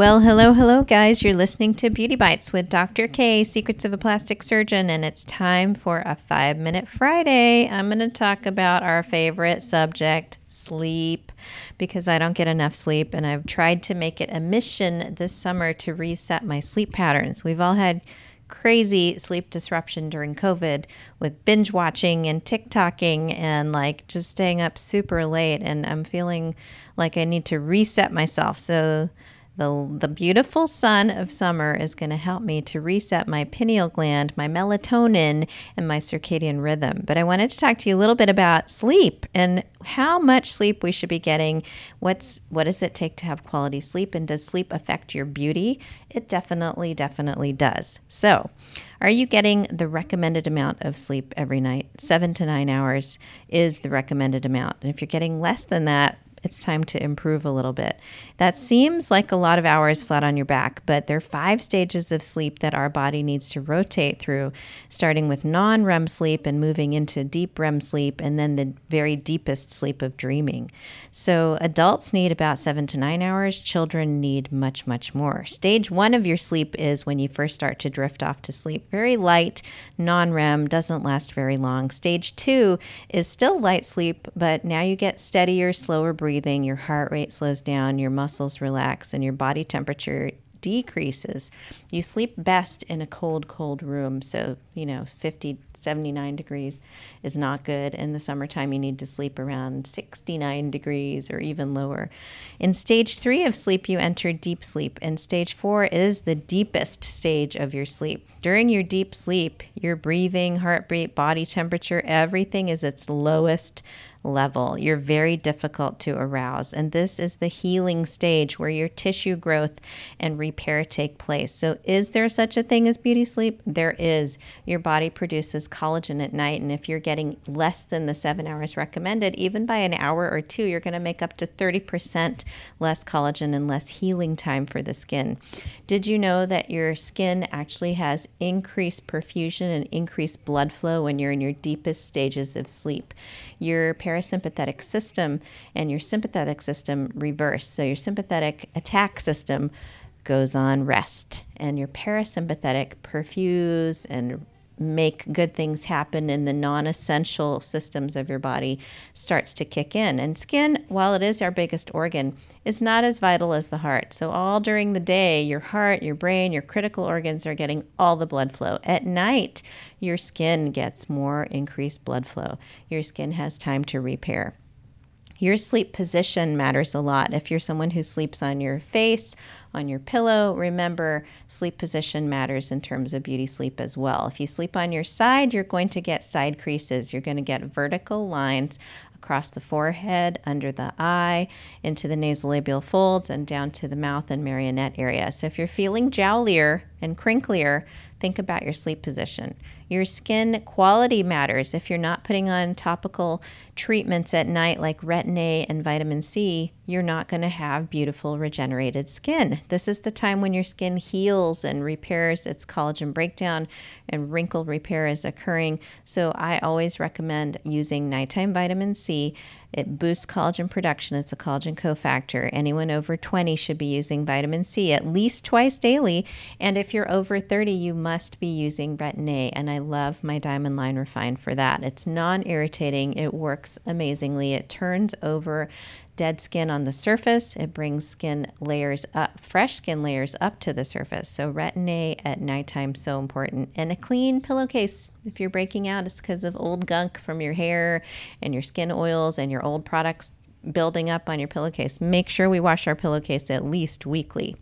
Well, hello, guys. You're listening to Beauty Bites with Dr. K, Secrets of a Plastic Surgeon, and it's time for a 5-Minute Friday. I'm going to talk about our favorite subject, sleep, because I don't get enough sleep, and I've tried to make it a mission this summer to reset my sleep patterns. We've all had crazy sleep disruption during COVID with binge watching and TikToking and like just staying up super late, and I'm feeling like I need to reset myself. So the beautiful sun of summer is going to help me to reset my pineal gland, my melatonin, and my circadian rhythm. But I wanted to talk to you a little bit about sleep and how much sleep we should be getting. What does it take to have quality sleep? And does sleep affect your beauty? It definitely does. So, are you getting the recommended amount of sleep every night? 7 to 9 hours is the recommended amount. And if you're getting less than that, it's time to improve a little bit. That seems like a lot of hours flat on your back, but there are 5 stages of sleep that our body needs to rotate through, starting with non-REM sleep and moving into deep REM sleep, and then the very deepest sleep of dreaming. So adults need about 7 to 9 hours. Children need much more. Stage 1 of your sleep is when you first start to drift off to sleep. Very light, non-REM, doesn't last very long. Stage 2 is still light sleep, but now you get steadier, slower breathing, your heart rate slows down, your muscles relax, and your body temperature decreases. You sleep best in a cold room. So, 50, 79 degrees is not good. In the summertime, you need to sleep around 69 degrees or even lower. In stage 3 of sleep, you enter deep sleep. And stage 4 is the deepest stage of your sleep. During your deep sleep, your breathing, heartbeat, body temperature, everything is its lowest level. You're very difficult to arouse. And this is the healing stage where your tissue growth and repair take place. So is there such a thing as beauty sleep? There is. Your body produces collagen at night. And if you're getting less than the 7 hours recommended, even by an hour or 2, you're going to make up to 30% less collagen and less healing time for the skin. Did you know that your skin actually has increased perfusion and increased blood flow when you're in your deepest stages of sleep? Your parasympathetic system and your sympathetic system reverse. So your sympathetic attack system goes on rest, and your parasympathetic perfuse and make good things happen in the non-essential systems of your body starts to kick in. And skin, while it is our biggest organ, is not as vital as the heart. So all during the day, your heart, your brain, your critical organs are getting all the blood flow. At night, your skin gets more increased blood flow. Your skin has time to repair. Your sleep position matters a lot. If you're someone who sleeps on your face, on your pillow, remember sleep position matters in terms of beauty sleep as well. If you sleep on your side, you're going to get side creases. You're going to get vertical lines across the forehead, under the eye, into the nasolabial folds, and down to the mouth and marionette area. So if you're feeling jowlier and crinklier, think about your sleep position. Your skin quality matters. If you're not putting on topical treatments at night like Retin-A and vitamin C, you're not going to have beautiful regenerated skin. This is the time when your skin heals and repairs its collagen breakdown and wrinkle repair is occurring. So I always recommend using nighttime vitamin C. It boosts collagen production. It's a collagen cofactor. Anyone over 20 should be using vitamin C at least twice daily. And if you're over 30, you must be using Retin-A. And I love my Diamond Line Refine for that. It's non-irritating. It works amazingly. It turns over dead skin on the surface. It brings skin layers up, fresh skin layers up to the surface. So Retin-A at nighttime, so important. And a clean pillowcase. If you're breaking out, it's because of old gunk from your hair and your skin oils and your old products building up on your pillowcase. Make sure we wash our pillowcase at least weekly.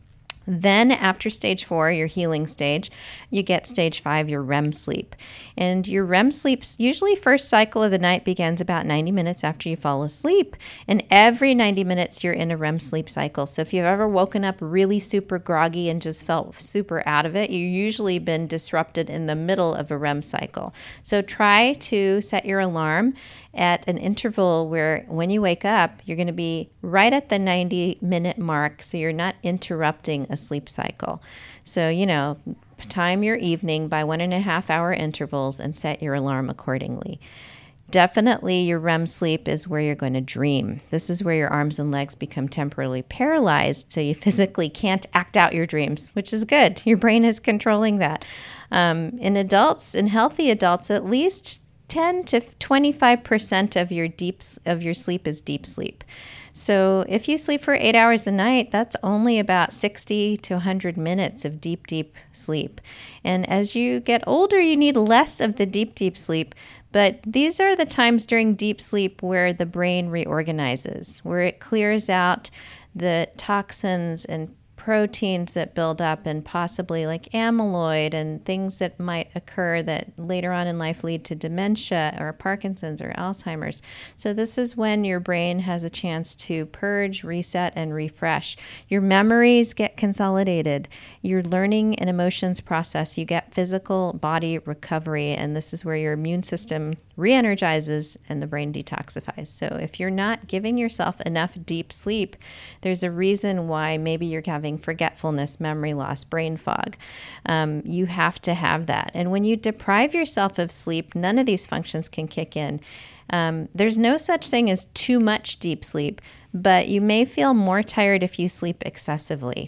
Then after stage 4, your healing stage, you get stage 5, your REM sleep. And your REM sleep, usually first cycle of the night begins about 90 minutes after you fall asleep. And every 90 minutes, you're in a REM sleep cycle. So if you've ever woken up really super groggy and just felt super out of it, you've usually been disrupted in the middle of a REM cycle. So try to set your alarm at an interval where when you wake up, you're going to be right at the 90-minute mark, so you're not interrupting a sleep cycle. So, time your evening by 1.5 hour intervals and set your alarm accordingly. Definitely your REM sleep is where you're going to dream. This is where your arms and legs become temporarily paralyzed, so you physically can't act out your dreams, which is good. Your brain is controlling that. In adults, in healthy adults, at least 10 to 25% of your sleep is deep sleep. So if you sleep for 8 hours a night, that's only about 60 to 100 minutes of deep, deep sleep. And as you get older, you need less of the deep, deep sleep. But these are the times during deep sleep where the brain reorganizes, where it clears out the toxins and proteins that build up, and possibly like amyloid and things that might occur that later on in life lead to dementia or Parkinson's or Alzheimer's. So this is when your brain has a chance to purge, reset, and refresh. Your memories get consolidated. Your learning and emotions process. You get physical body recovery, and this is where your immune system re-energizes and the brain detoxifies. So if you're not giving yourself enough deep sleep, there's a reason why maybe you're having forgetfulness, memory loss, brain fog. You have to have that. And when you deprive yourself of sleep, none of these functions can kick in. There's no such thing as too much deep sleep, but you may feel more tired if you sleep excessively.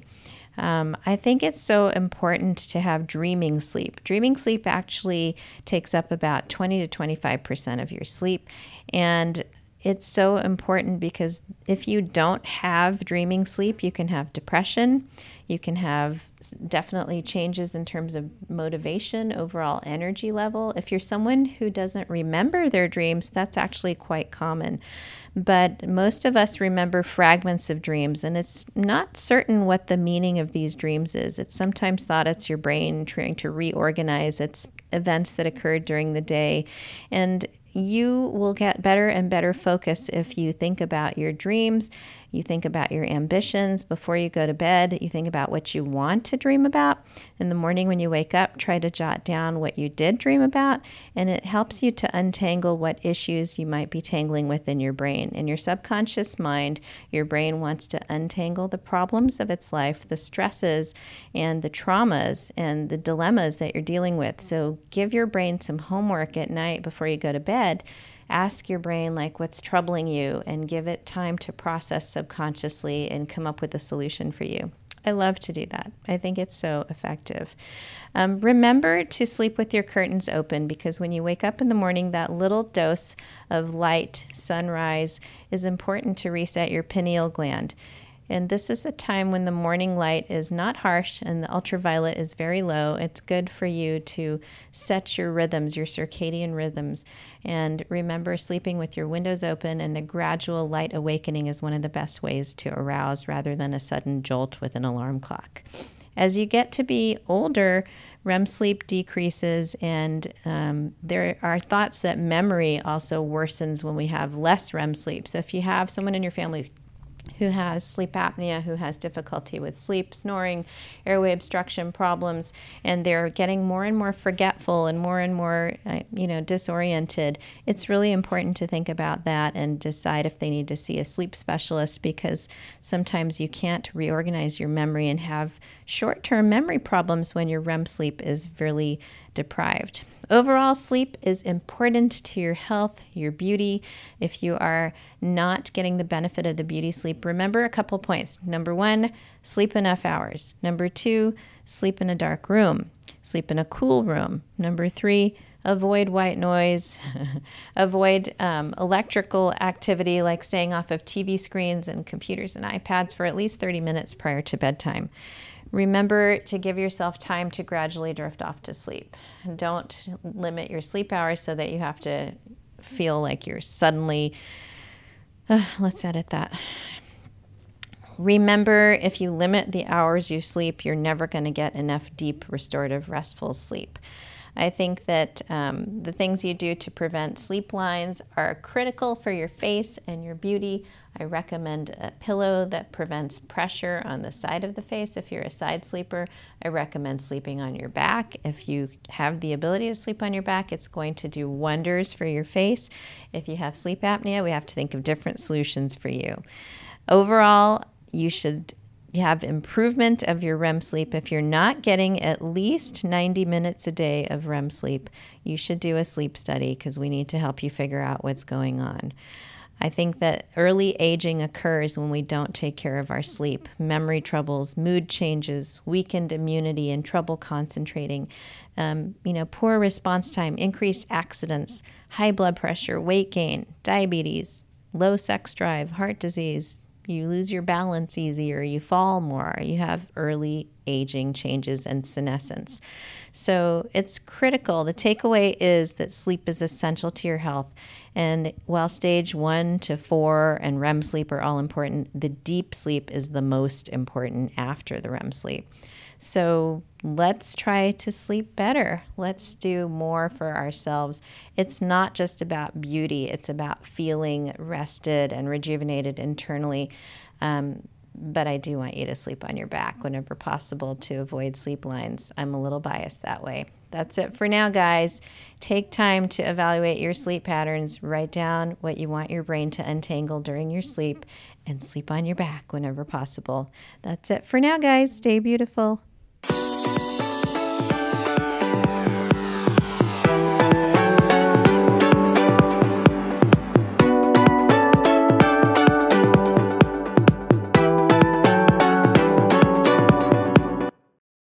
I think it's so important to have dreaming sleep. Dreaming sleep actually takes up about 20 to 25% of your sleep. And it's so important because if you don't have dreaming sleep, you can have depression. You can have definitely changes in terms of motivation, overall energy level. If you're someone who doesn't remember their dreams, that's actually quite common. But most of us remember fragments of dreams, and it's not certain what the meaning of these dreams is. It's sometimes thought it's your brain trying to reorganize its events that occurred during the day. And you will get better and better focus if you think about your dreams, you think about your ambitions before you go to bed, you think about what you want to dream about. In the morning when you wake up, try to jot down what you did dream about, and it helps you to untangle what issues you might be tangling with in your brain. In your subconscious mind, your brain wants to untangle the problems of its life, the stresses and the traumas and the dilemmas that you're dealing with. So give your brain some homework at night before you go to bed. Ask your brain like what's troubling you and give it time to process subconsciously and come up with a solution for you. I love to do that. I think it's so effective. Remember to sleep with your curtains open, because when you wake up in the morning, that little dose of light, sunrise, is important to reset your pineal gland. And this is a time when the morning light is not harsh and the ultraviolet is very low. It's good for you to set your rhythms, your circadian rhythms. And remember, sleeping with your windows open and the gradual light awakening is one of the best ways to arouse rather than a sudden jolt with an alarm clock. As you get to be older, REM sleep decreases, and there are thoughts that memory also worsens when we have less REM sleep. So if you have someone in your family who has sleep apnea, who has difficulty with sleep, snoring, airway obstruction problems, and they're getting more and more forgetful and more disoriented, it's really important to think about that and decide if they need to see a sleep specialist, because sometimes you can't reorganize your memory and have short-term memory problems when your REM sleep is really deprived. Overall, sleep is important to your health, your beauty. If you are not getting the benefit of the beauty sleep, remember a couple points. Number 1, sleep enough hours. Number 2, sleep in a dark room. Sleep in a cool room. Number 3, avoid white noise. Avoid electrical activity like staying off of TV screens and computers and iPads for at least 30 minutes prior to bedtime. Remember to give yourself time to gradually drift off to sleep. Don't limit your sleep hours so that you have to feel like you're suddenly, let's edit that. Remember, if you limit the hours you sleep, you're never going to get enough deep, restorative, restful sleep. I think that the things you do to prevent sleep lines are critical for your face and your beauty. I recommend a pillow that prevents pressure on the side of the face if you're a side sleeper. I recommend sleeping on your back. If you have the ability to sleep on your back, it's going to do wonders for your face. If you have sleep apnea, we have to think of different solutions for you. Overall, you should have improvement of your REM sleep. If you're not getting at least 90 minutes a day of REM sleep, you should do a sleep study because we need to help you figure out what's going on. I think that early aging occurs when we don't take care of our sleep. Memory troubles, mood changes, weakened immunity, and trouble concentrating. Poor response time, increased accidents, high blood pressure, weight gain, diabetes, low sex drive, heart disease. You lose your balance easier, you fall more, you have early aging changes and senescence. So it's critical. The takeaway is that sleep is essential to your health. And while stage 1 to 4 and REM sleep are all important, the deep sleep is the most important after the REM sleep. So let's try to sleep better. Let's do more for ourselves. It's not just about beauty. It's about feeling rested and rejuvenated internally. But I do want you to sleep on your back whenever possible to avoid sleep lines. I'm a little biased that way. That's it for now, guys. Take time to evaluate your sleep patterns. Write down what you want your brain to untangle during your sleep and sleep on your back whenever possible. That's it for now, guys. Stay beautiful.